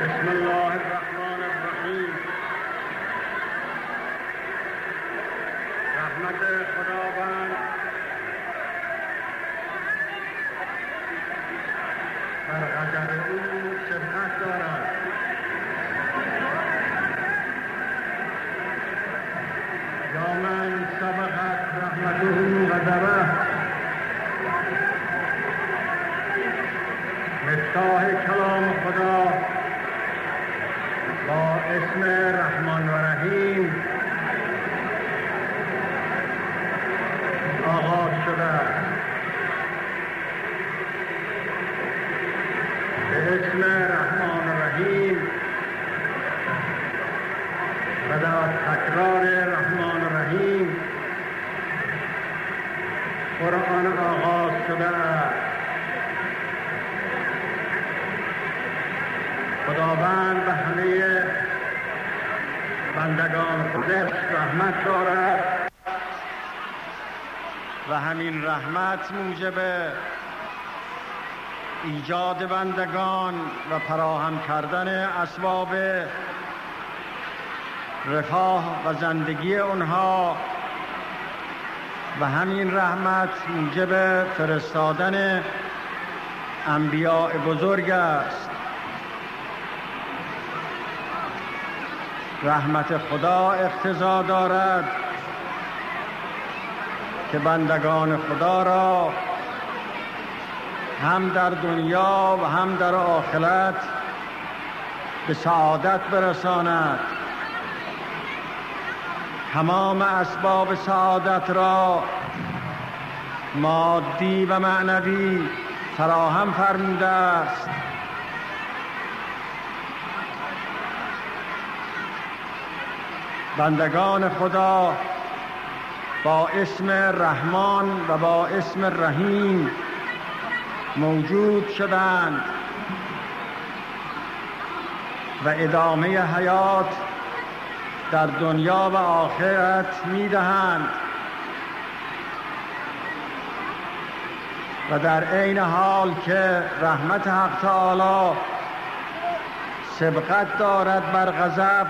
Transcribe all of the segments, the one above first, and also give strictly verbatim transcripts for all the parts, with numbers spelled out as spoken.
بسم الله الرحمن الرحیم. رحمت خداوند بر غضب او سبقت دارد. یا من سبقت رحمته غضبه. مفتاح کلام خدا با اسم رحمان و رحیم آغاز شده است. به اسم رحمان و رحیم و در تکرار رحمان و رحیم قرآن آغاز شده است. خداوند به همه بندگان خودش رحمت دارد و همین رحمت موجب ایجاد بندگان و فراهم کردن اسباب رفاه و زندگی آنها و همین رحمت موجب فرستادن انبیاء بزرگ است. رحمت خدا اقتضا دارد که بندگان خدا را هم در دنیا و هم در آخرت به سعادت برساند. تمام اسباب سعادت را مادی و معنوی فراهم فرموده است. بندگان خدا با اسم رحمان و با اسم رحیم موجود شدند و ادامه حیات در دنیا و آخرت می‌دهند و در عین حال که رحمت حق تعالی سبقت دارد بر غضب،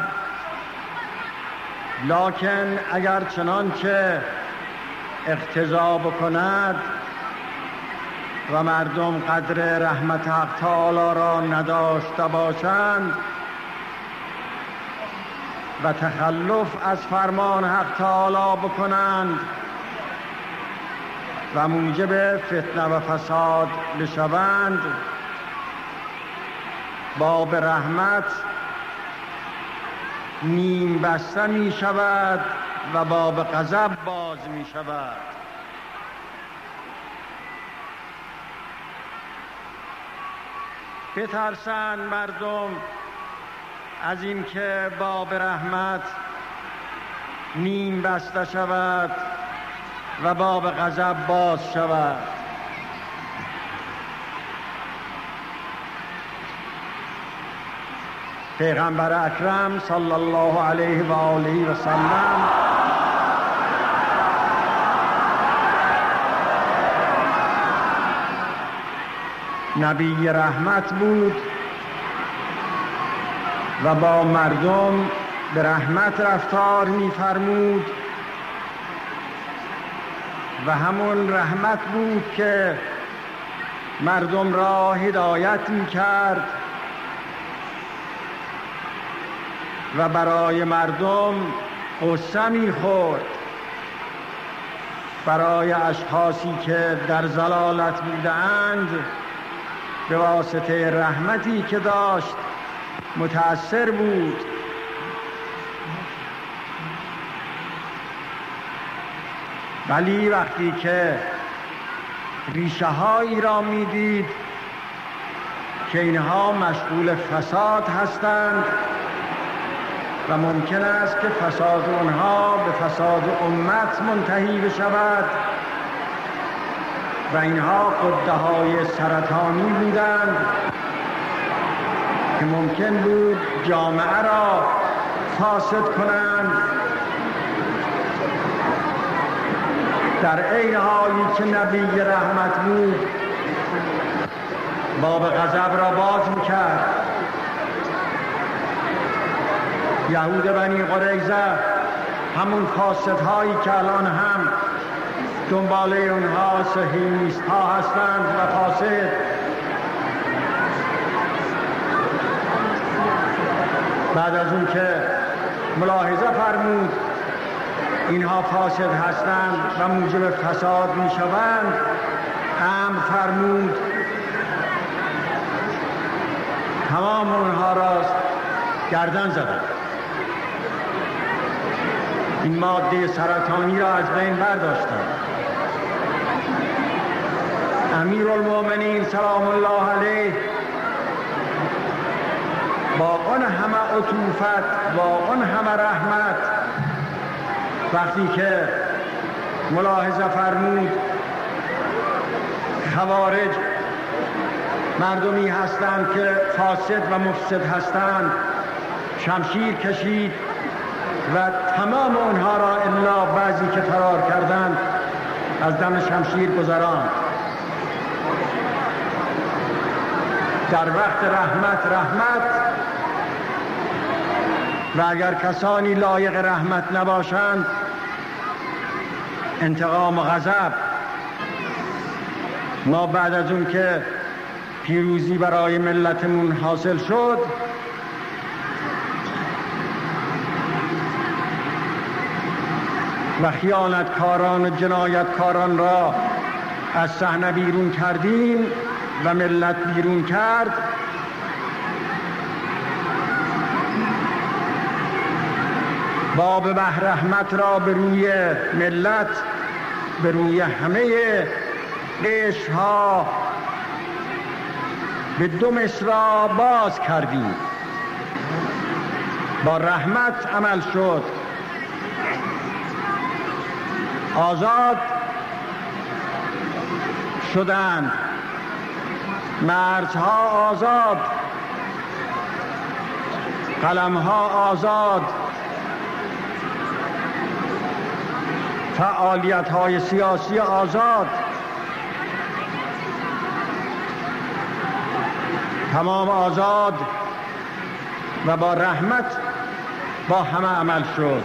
لکن اگر چنانچه اقتضا بکند و مردم قدر رحمت حق تعالی را نداشته باشند و تخلف از فرمان حق تعالی بکنند و موجب فتنه و فساد بشوند، باب رحمت نیم بسته می شود و باب غضب باز می شود. بترسند مردم از این که باب رحمت نیم بسته شود و باب غضب باز شود. پیغمبر اکرم صلی الله علیه و آله و سلم نبی رحمت بود و با مردم به رحمت رفتار می‌فرمود و همون رحمت بود که مردم را هدایت می‌کرد و برای مردم غصه می‌خورد، برای اشخاصی که در ضلالت بودند به واسطه رحمتی که داشت متأثر بود. ولی وقتی که ریشه هایی را میدید که اینها مشغول فساد هستند و ممکن است که فساد آنها به فساد امت منتهی بشود و اینها غده های سرطانی بودند که ممکن بود جامعه را فاسد کنند، در عین حالی که نبی رحمت بود باب غضب را باز میکرد یهود بنی قریظه، همون فاسدهایی که الان هم دنباله اونها صهیونیست ها هستند و فاسد، بعد از اون که ملاحظه فرمود اینها فاسد هستند و موجب فساد می شوند، امر فرمود تمام اونها را گردن زدند. این ماده سرطانی را از بین برداشتند. امیرالمومنین سلام الله علیه با آن همه عطوفت، با آن همه رحمت، وقتی که ملاحظه فرمود خوارج مردمی هستند که فاسد و مفسد هستند، شمشیر کشید و تمام اونها را الا بعضی که فرار کردند از دم شمشیر گذراند. در وقت رحمت رحمت، و اگر کسانی لایق رحمت نباشند انتقام و غضب. ما بعد از اون که پیروزی برای ملتمون حاصل شد، و خیانتکاران و جنایتکاران را از صحنه بیرون کردیم و ملت بیرون کرد، باب رحمت را به روی ملت، به روی همه قشرها به دو مصرع باز کردیم. با رحمت عمل شد. آزاد شدند، مرزها آزاد، قلمها آزاد، فعالیت‌های سیاسی آزاد، تمام آزاد و با رحمت با همه عمل شد.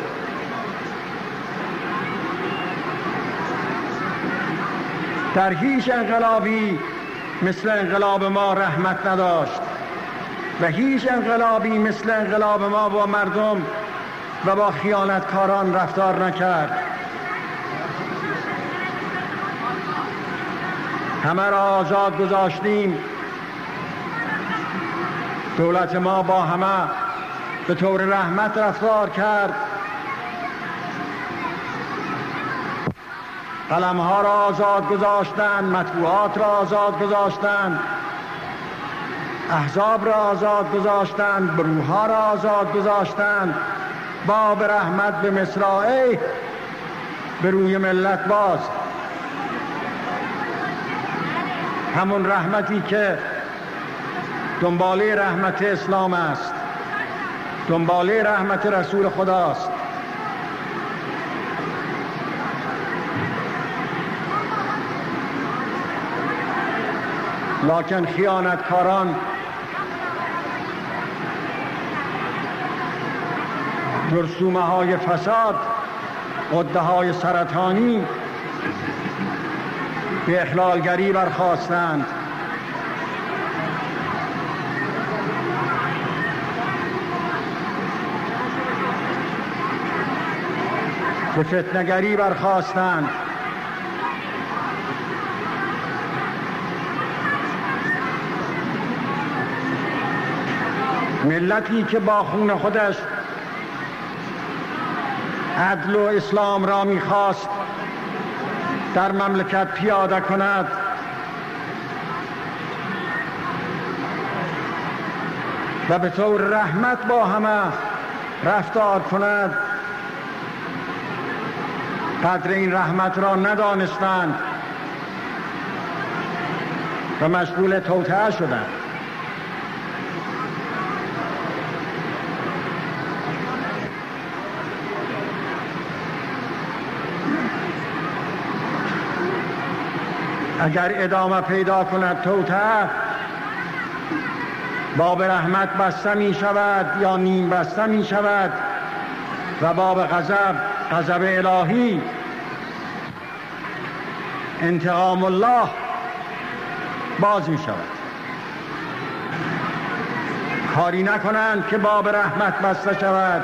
در هیچ انقلابی مثل انقلاب ما رحمت نداشت و هیچ انقلابی مثل انقلاب ما با مردم و با خیانتکاران رفتار نکرد. همه را آزاد گذاشتیم. دولت ما با همه به طور رحمت رفتار کرد. قلمها را آزاد گذاشتند، مطبوعات را آزاد گذاشتند، احزاب را آزاد گذاشتند، گروه‌ها را آزاد گذاشتند. باب رحمت به مصراعی به روی ملت باز. همون رحمتی که دنباله رحمت اسلام است، دنباله رحمت رسول خداست. لکن خیانتکاران جرثومه های فساد، غده های سرطانی به اخلالگری برخاستند. به فتنه‌گری برخاستند. ملتی که با خون خودش عدل و اسلام را می‌خواست در مملکت پیاده کند، و به طور رحمت با همه رفتار کند، قدر این رحمت را ندانستند و مشغول توطئه شدند. اگر ادامه پیدا کند توطئه، باب رحمت بسته می شود یا نیم بسته می شود و باب غضب، غضب الهی، انتقام الله باز می شود. کاری نکنند که باب رحمت بسته شود،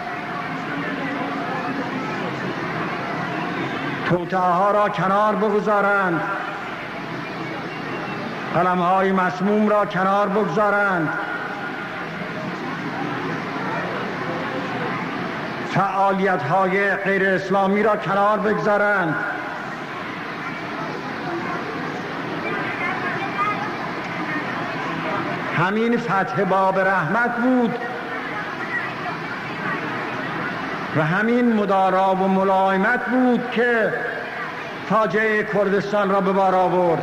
توطئه ها را کنار بگذارند، قلم های مسموم را کنار بگذارند، فعالیت های غیر اسلامی را کنار بگذارند. همین فتح باب رحمت بود و همین مدارا و ملایمت بود که فاجعه کردستان را به بار آورد.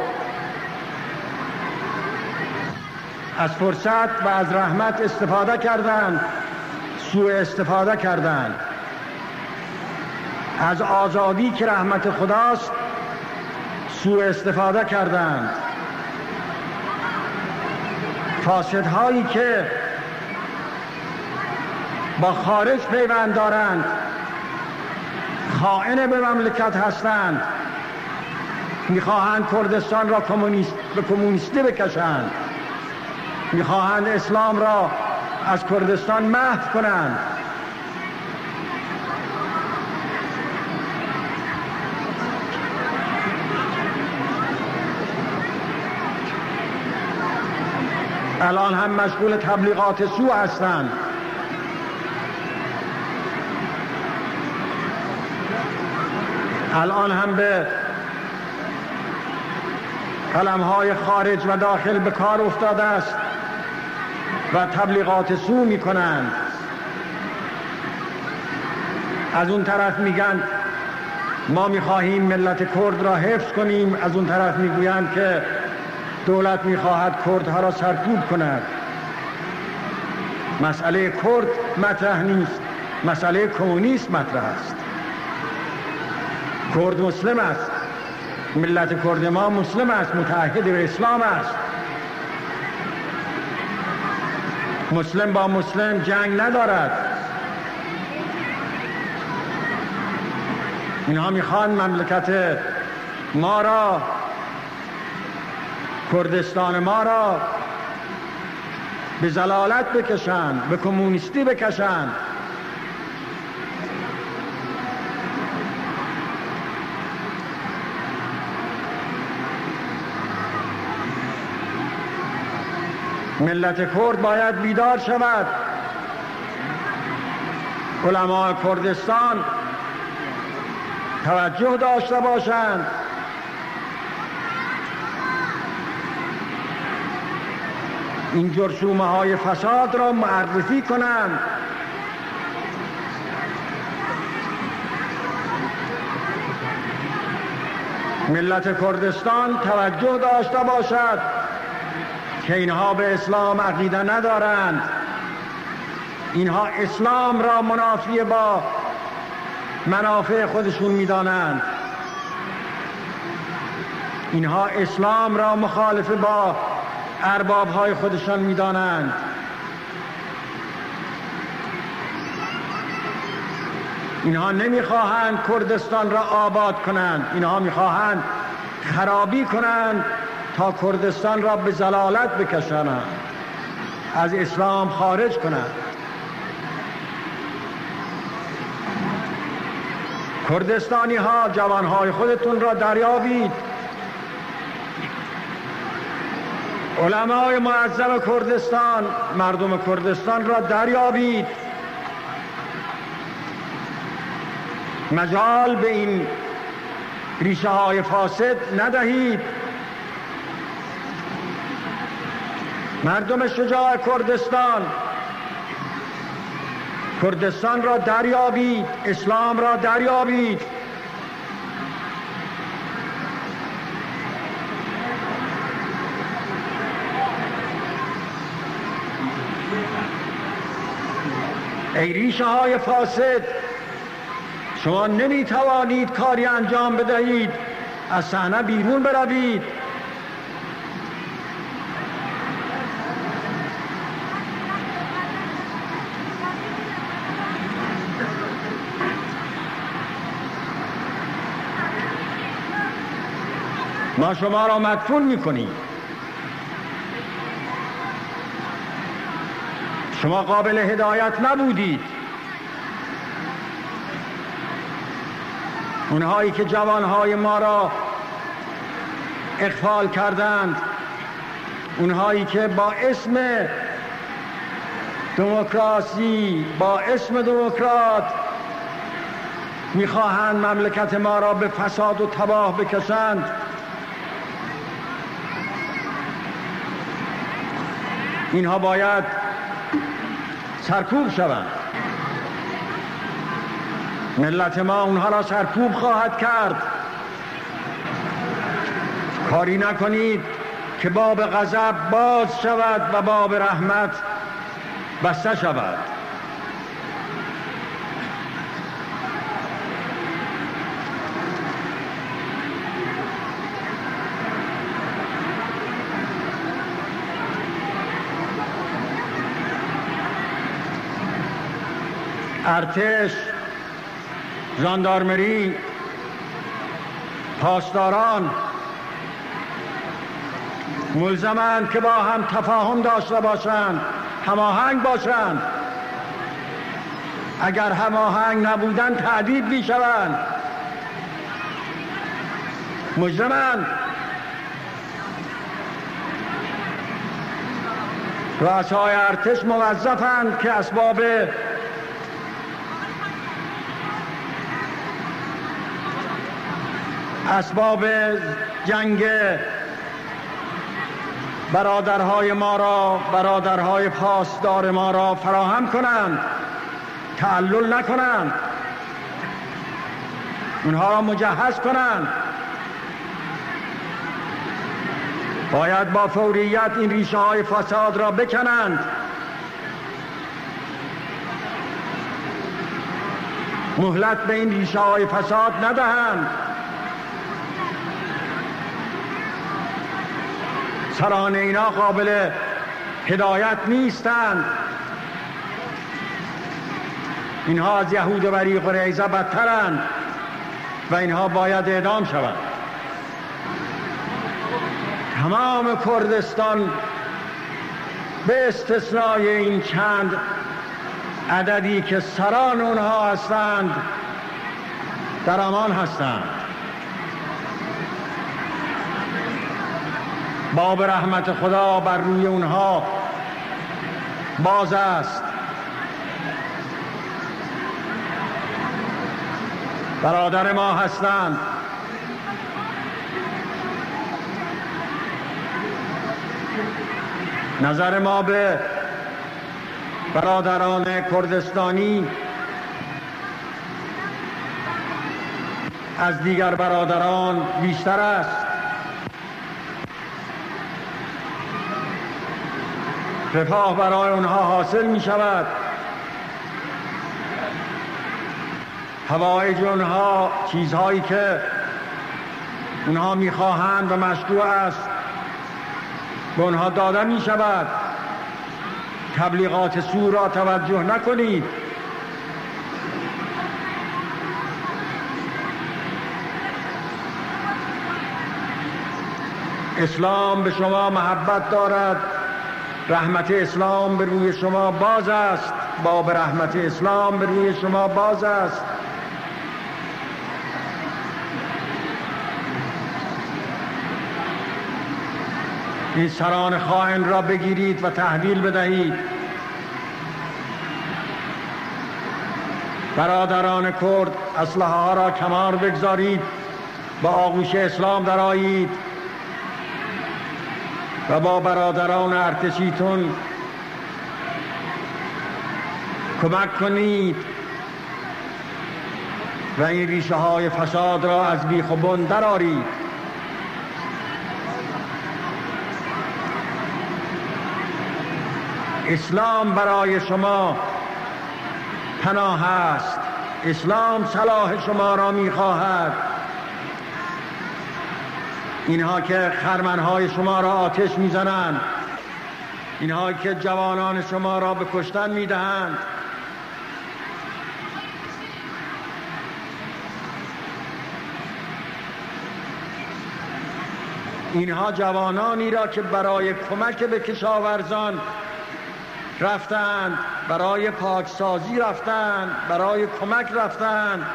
از فرصت و از رحمت استفاده کردند، سوء استفاده کردند. از آزادی که رحمت خداست سوء استفاده کردند. فاسدهایی که با خارج پیوند دارند، خائن به مملکت هستند، میخواهند کردستان را کمونیست به کمونیستی بکشند، میخواهند اسلام را از کردستان محو کنند. الان هم مشغول تبلیغات سو هستند. الان هم به قلم‌های خارج و داخل به کار افتاده است و تبلیغات سو می‌کنند. از اون طرف میگن ما می‌خواهیم ملت کرد را حفظ کنیم، از اون طرف میگویند که دولت می‌خواهد کردها را سرکوب کند. مسئله کرد مطرح نیست، مسئله کمونیسم مطرح است. کرد مسلم است، ملت کرد ما مسلم است، متحد به اسلام است. مسلم با مسلم جنگ ندارد. اینها میخوان مملکت ما را، کردستان ما را به ضلالت بکشند، به کمونیستی بکشند. ملت کرد باید بیدار شود. علماء کردستان توجه داشته باشند. این جرثومه های فساد را معرفی کنند. ملت کردستان توجه داشته باشد که اینها به اسلام عقیده ندارند. اینها اسلام را منافی با منافع خودشون میدانند. اینها اسلام را مخالف با ارباب‌های خودشان میدانند. اینها نمیخواهند کردستان را آباد کنند، اینها میخواهند خرابی کنند تا کردستان را به ضلالت بکشانند، از اسلام خارج کنند. کردستانی ها، جوانهای خودتون را دریابید. علمای معظم کردستان، مردم کردستان را دریابید. مجال به این ریشه های فاسد ندهید. مردم شجاع کردستان، کردستان را دریابید، اسلام را دریابید. ای ریشه های فاسد، شما نمی توانید کاری انجام بدهید، از صحنه بیرون بروید. ما شما را مدفون میکنیم. شما قابل هدایت نبودید. اونهایی که جوانهای ما را اغفال کردند، اونهایی که با اسم دموکراسی، با اسم دموکرات میخواهند مملکت ما را به فساد و تباه بکشند، اینها باید سرکوب شوند. ملت ما اونها را سرکوب خواهد کرد. کاری نکنید که باب غضب باز شود و باب رحمت بسته شود. ارتش، ژاندارمری، پاسداران ملزمند که با هم تفاهم داشته باشند، هماهنگ باشند. اگر هماهنگ نبودند تعدیب میشوند. مجرمند. رؤسای ارتش موظفند که اسباب اسباب جنگ برادرهای ما را، برادرهای پاسدار ما را فراهم کنند، تعلل نکنند، اونها را مجهز کنند. باید با فوریت این ریشه های فساد را بکنند. مهلت به این ریشه های فساد ندهند. سران اینا قابل هدایت نیستند. اینها از یهود و بنی قریظه بدترند و اینها باید اعدام شوند. تمام کردستان به استثنای این چند عددی که سران اونها هستند در امان هستند. باب رحمت خدا بر روی اونها باز است. برادر ما هستند. نظر ما به برادران کردستانی از دیگر برادران بیشتر است. رفاه برای اونها حاصل می شود. حوائج اونها، چیزهایی که اونها می خواهند و مشروع است، به اونها داده می شود. تبلیغات سو را توجه نکنید. اسلام به شما محبت دارد. رحمت اسلام به روی شما باز است. باب رحمت اسلام به روی شما باز است. این سران خائن را بگیرید و تحویل بدهید. برادران کرد، اسلحه ها را کنار بگذارید، با آغوش اسلام درآیید و با برادران ارتشیتون کمک کنید و این ریشه های فساد را از بیخ و بن درآرید. اسلام برای شما پناه است. اسلام صلاح شما را می‌خواهد. اینها که خرمنهای شما را آتش می‌زنند، اینها که جوانان شما را به کشتن می‌دهند، اینها جوانانی را که برای کمک به کشاورزان رفتند، برای پاکسازی رفتند، برای کمک رفتند،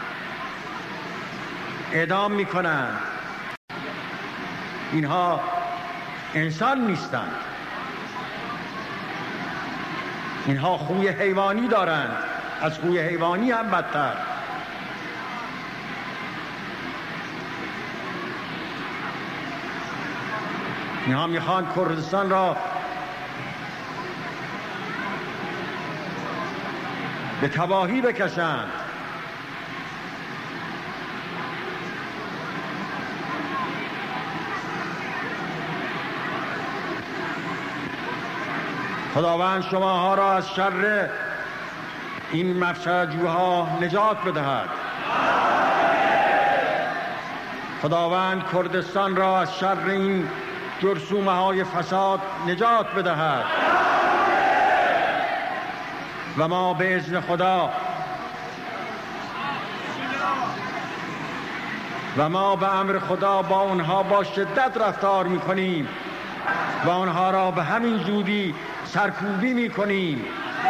اعدام میکنند. اینها انسان نیستند، اینها خوی حیوانی دارند، از خوی حیوانی هم بدتر. اینها میخوان کردستان را به تباهی بکشند. خداوند شماها را از شر این مفسدجوها نجات بدهد. خداوند کردستان را از شر این جرثومه های فساد نجات بدهد و ما به اذن خدا و ما به امر خدا با اونها با شدت رفتار میکنیم و اونها را به همین زودی سرکوبی میکنیم.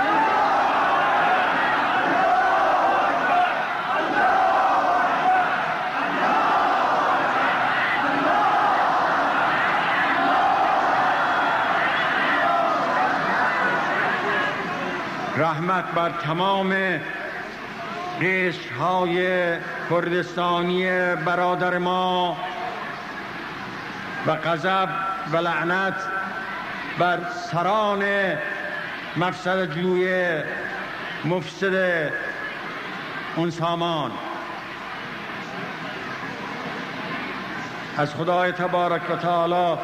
رحمت بر تمام قشرهای کردستانی برادر ما و غضب و لعنت بر سران مفسدجوی مفسد اون سامان. از خدای تبارک و تعالی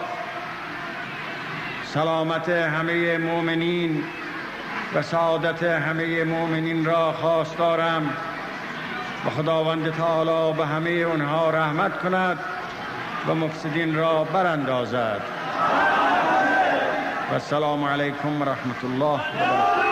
سلامت همه مؤمنین و سعادت همه مؤمنین را خواستارم و خداوند تعالی به همه اونها رحمت کند و مفسدین را براندازد. و السلام علیکم و رحمت الله و برکاته.